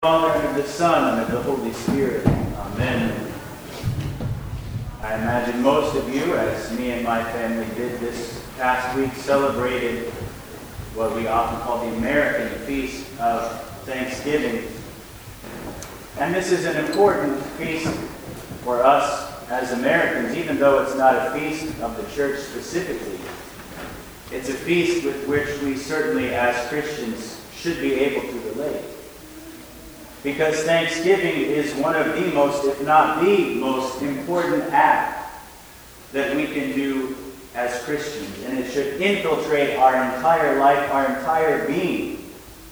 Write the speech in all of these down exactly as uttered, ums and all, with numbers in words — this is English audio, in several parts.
Father, and of the Son, and of the Holy Spirit. Amen. I imagine most of you, as me and my family did this past week, celebrated what we often call the American Feast of Thanksgiving. And this is an important feast for us as Americans, even though it's not a feast of the church specifically. It's a feast with which we certainly, as Christians, should be able to relate. Because Thanksgiving is one of the most, if not the most important act that we can do as Christians. And it should infiltrate our entire life, our entire being.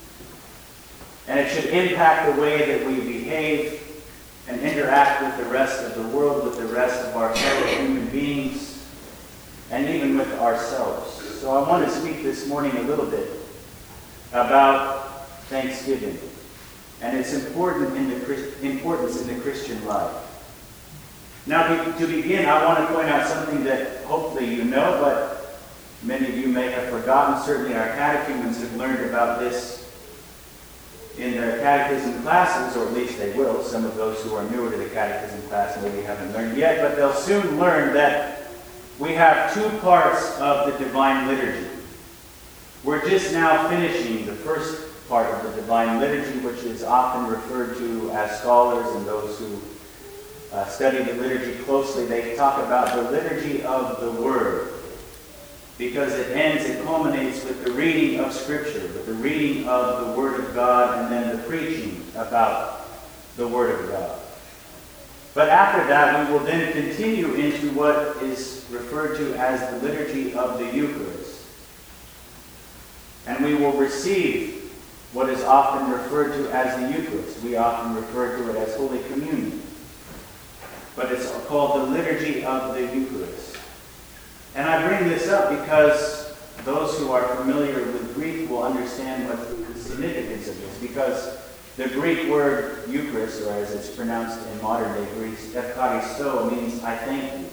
And it should impact the way that we behave and interact with the rest of the world, with the rest of our fellow human beings, and even with ourselves. So I want to speak this morning a little bit about Thanksgiving and its important in the, importance in the Christian life. Now, to begin, I want to point out something that hopefully you know, but many of you may have forgotten. Certainly our catechumens have learned about this in their catechism classes, or at least they will. Some of those who are newer to the catechism class maybe haven't learned yet, but they'll soon learn that we have two parts of the Divine Liturgy. We're just now finishing the first part of the Divine Liturgy, which is often referred to as scholars and those who uh, study the liturgy closely, they talk about the liturgy of the Word, because it ends, it culminates with the reading of Scripture, with the reading of the Word of God, and then the preaching about the Word of God. But after that, we will then continue into what is referred to as the liturgy of the Eucharist. And we will receive what is often referred to as the Eucharist. We often refer to it as Holy Communion. But it's called the liturgy of the Eucharist. And I bring this up because those who are familiar with Greek will understand what the significance of this. Because the Greek word Eucharist, or as it's pronounced in modern day Greek, Eucharisto, means I thank you.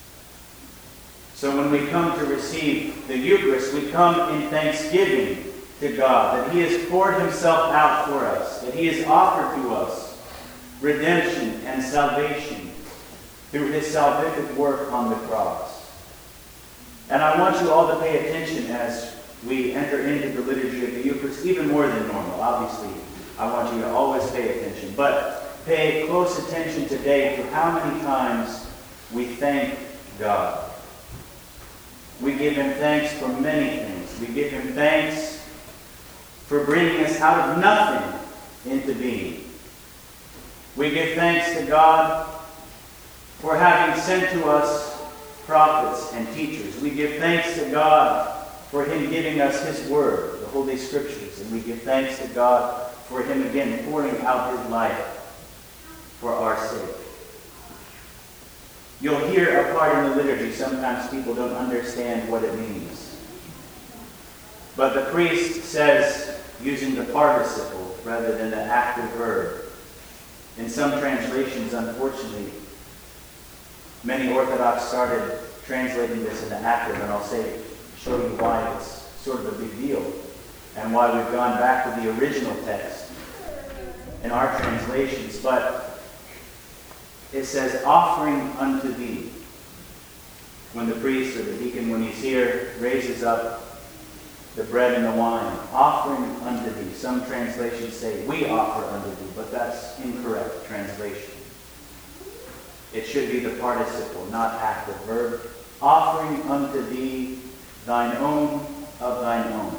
So when we come to receive the Eucharist, we come in thanksgiving to God, that He has poured Himself out for us, that He has offered to us redemption and salvation through His salvific work on the cross. And I want you all to pay attention as we enter into the liturgy of the Eucharist, even more than normal. Obviously, I want you to always pay attention, but pay close attention today to how many times we thank God. We give Him thanks for many things. We give Him thanks for bringing us out of nothing into being. We give thanks to God for having sent to us prophets and teachers. We give thanks to God for Him giving us His Word, the Holy Scriptures. And we give thanks to God for Him again pouring out His life for our sake. You'll hear a part in the liturgy. Sometimes people don't understand what it means. But the priest says, using the participle rather than the active verb. In some translations, unfortunately, many Orthodox started translating this into active, and I'll say, show you why it's sort of a big deal, and why we've gone back to the original text in our translations. But it says, offering unto thee. When the priest or the deacon, when he's here, raises up the bread and the wine, offering unto thee. Some translations say, we offer unto thee, but that's incorrect translation. It should be the participle, not active verb. Offering unto thee thine own of thine own.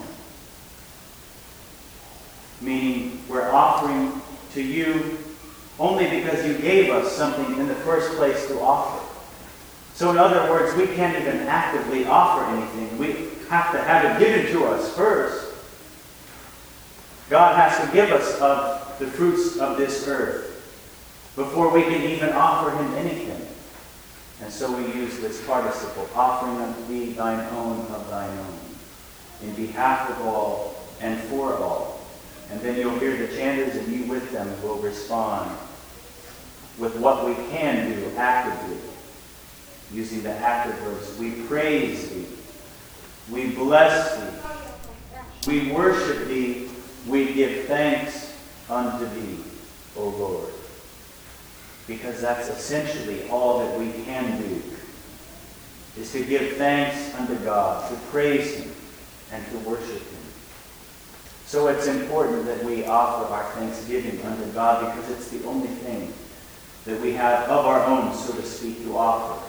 Meaning, we're offering to you only because you gave us something in the first place to offer. So in other words, we can't even actively offer anything. We have to have it given to us first. God has to give us of the fruits of this earth before we can even offer Him anything. And so we use this participle, offering unto thee thine own of thine own, in behalf of all and for all. And then you'll hear the chanters, and you with them will respond with what we can do actively, using the active verbs. We praise thee. We bless thee. We worship thee. We give thanks unto thee, O Lord. Because that's essentially all that we can do, is to give thanks unto God, to praise him, and to worship him. So it's important that we offer our thanksgiving unto God, because it's the only thing that we have of our own, so to speak, to offer.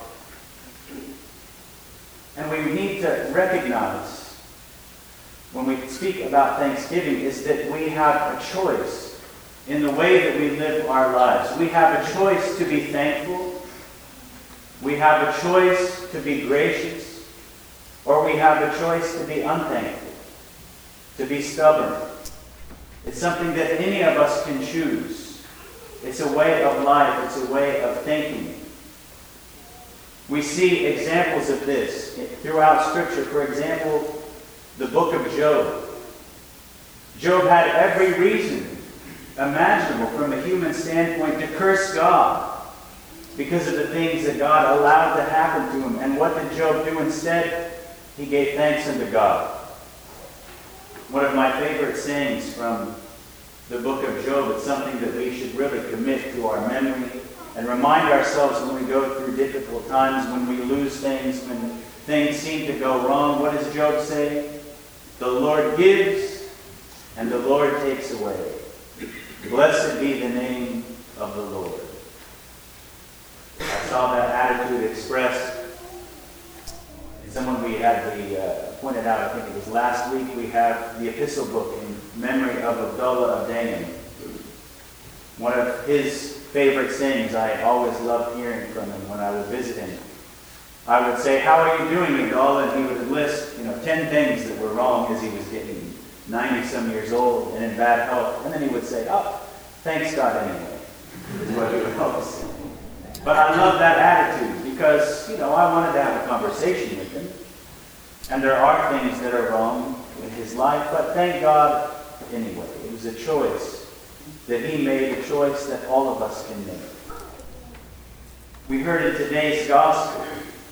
And we need to recognize, when we speak about thanksgiving, is that we have a choice in the way that we live our lives. We have a choice to be thankful. We have a choice to be gracious. Or we have a choice to be unthankful, to be stubborn. It's something that any of us can choose. It's a way of life. It's a way of thinking. We see examples of this throughout Scripture. For example, the book of Job. Job had every reason imaginable from a human standpoint to curse God because of the things that God allowed to happen to him. And what did Job do instead? He gave thanks unto God. One of my favorite sayings from the book of Job, it's something that we should really commit to our memory and remind ourselves when we go through difficult times, when we lose things, when things seem to go wrong. What does Job say? The Lord gives and the Lord takes away. Blessed be the name of the Lord. I saw that attitude expressed in someone we had the uh, pointed out, I think it was last week, we have the epistle book in memory of Abdullah of Dayan. One of his favorite sayings I always loved hearing from him when I would visit him. I would say, "How are you doing, Abdullah?" And he would list, you know, ten things that were wrong as he was getting ninety some years old and in bad health. And then he would say, "Oh, thanks God anyway," is what he would always say. But I love that attitude because, you know, I wanted to have a conversation with him. And there are things that are wrong in his life, but thank God anyway. It was a choice that he made, a choice that all of us can make. We heard in today's gospel,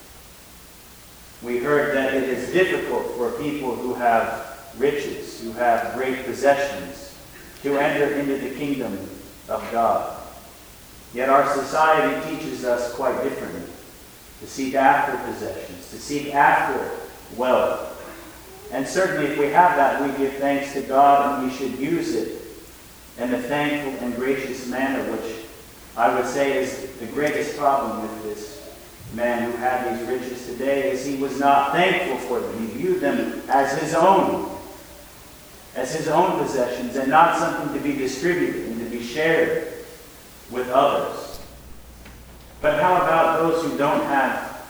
we heard that it is difficult for people who have riches, who have great possessions, to enter into the kingdom of God. Yet our society teaches us quite differently, to seek after possessions, to seek after wealth. And certainly if we have that, we give thanks to God, and we should use it in a thankful and gracious manner, which I would say is the greatest problem with this man who had these riches today, is he was not thankful for them. He viewed them as his own, as his own possessions, and not something to be distributed and to be shared with others. But how about those who don't have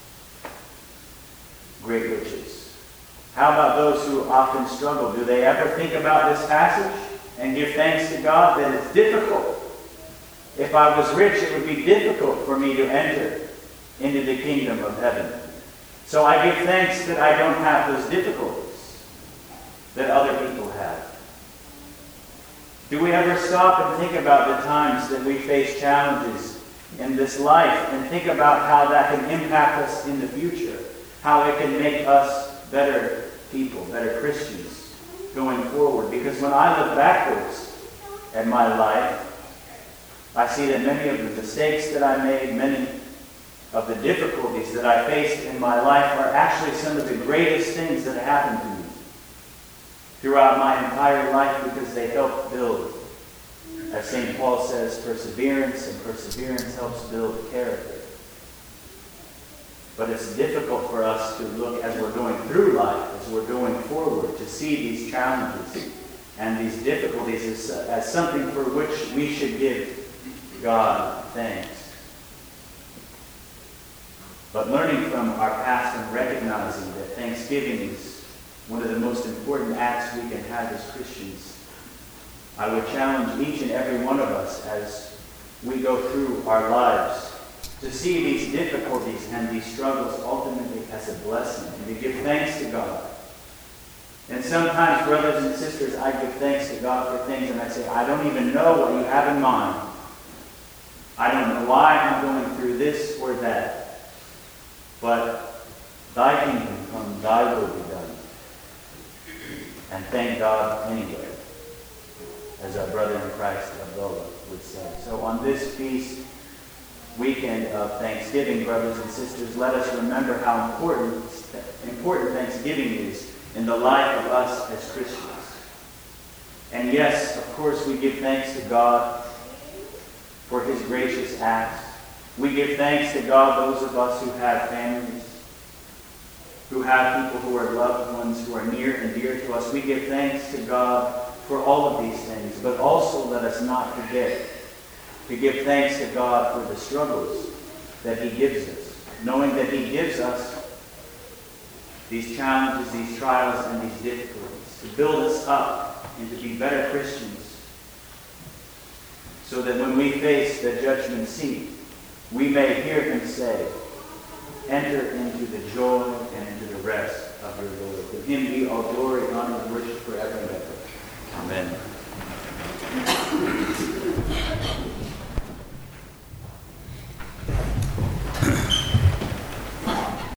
great riches? How about those who often struggle? Do they ever think about this passage and give thanks to God that it's difficult? If I was rich, it would be difficult for me to enter into the kingdom of heaven. So I give thanks that I don't have those difficulties that other people have. Do we ever stop and think about the times that we face challenges in this life and think about how that can impact us in the future? How it can make us better people, better Christians going forward? Because when I look backwards at my life, I see that many of the mistakes that I made, many of the difficulties that I faced in my life are actually some of the greatest things that happened to me throughout my entire life, because they help build, as Saint Paul says, perseverance, and perseverance helps build character. But it's difficult for us to look as we're going through life, as we're going forward, to see these challenges and these difficulties as, as something for which we should give God thanks. But learning from our past and recognizing that Thanksgiving is one of the most important acts we can have as Christians, I would challenge each and every one of us as we go through our lives to see these difficulties and these struggles ultimately as a blessing and to give thanks to God. And sometimes, brothers and sisters, I give thanks to God for things and I say, I don't even know what you have in mind. I don't know why I'm going through this or that. But thy kingdom come, thy will be done. And thank God anyway. as our brother in Christ, Abdullah, would say. So on this feast, weekend of Thanksgiving, brothers and sisters, let us remember how important, important Thanksgiving is in the life of us as Christians. And yes, of course, we give thanks to God for his gracious acts. We give thanks to God, those of us who have families, who have people who are loved ones, who are near and dear to us. We give thanks to God for all of these things. But also let us not forget to give thanks to God for the struggles that he gives us, knowing that he gives us these challenges, these trials, and these difficulties to build us up and to be better Christians, so that when we face the judgment seat, we may hear him say, "Enter into the joy and into the rest of your Lord." To him be all glory, honor, and worship forever and ever. Amen.